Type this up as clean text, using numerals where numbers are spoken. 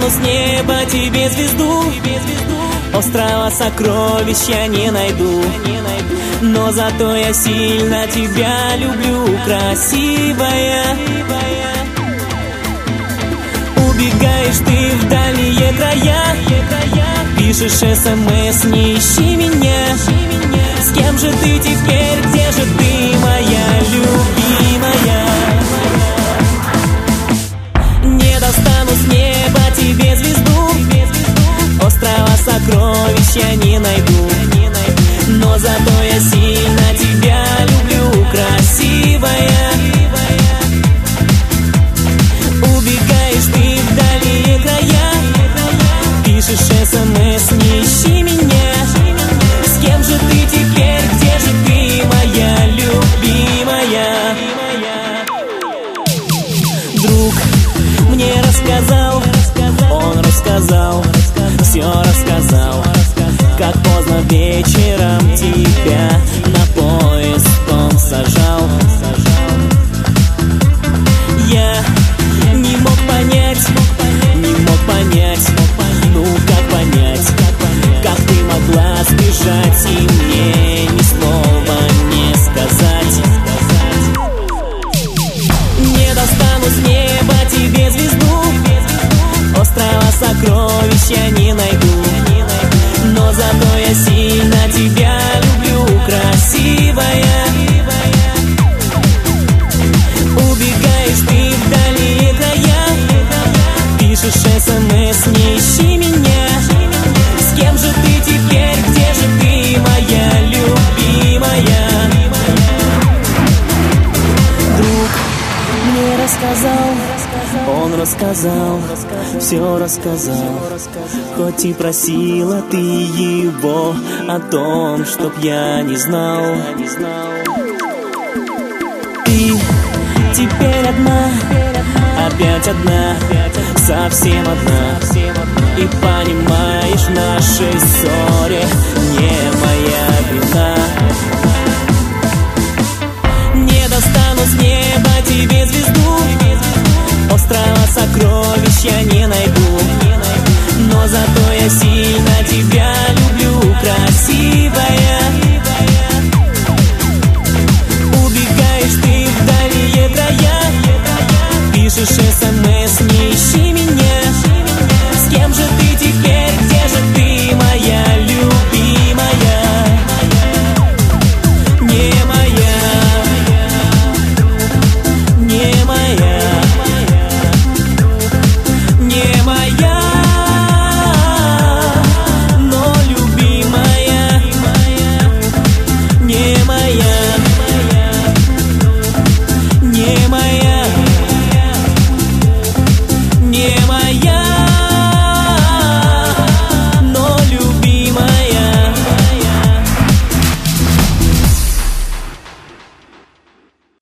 достану с неба тебе звезду. Острова сокровищ я не найду, но зато я сильно тебя люблю, красивая. Убегаешь ты в дальние края, пишешь СМС, не ищи меня. С кем же ты теперь, где же ты, моя любимая? Не достану с неба тебе звезду, острова сокровищ я не найду, но зато я сильно тебя люблю, красивая. Убегаешь ты в дальние края, пишешь СМС, не ищи меня. С кем же ты теперь, где же ты, моя любимая? Друг мне рассказал, он рассказал, все рассказал, как поздно вечером тебя на поезд он сажал. Я не мог понять, ну как понять, как ты могла сбежать и мне ни слова не сказать. Не достану с неба тебе звезду, острова сокровищ я не найду, но зато я сильно тебя люблю, красивая. Убегаешь ты в дальние края, пишешь СМС, не ищи меня. С кем же ты теперь, где же ты, моя любимая? Друг мне рассказал, он рассказал, все рассказал, хоть и просила ты его о том, чтоб я не знал. Ты теперь одна, опять одна, совсем одна, и понимаешь, в нашей ссоре не моя вина. Не достану с ней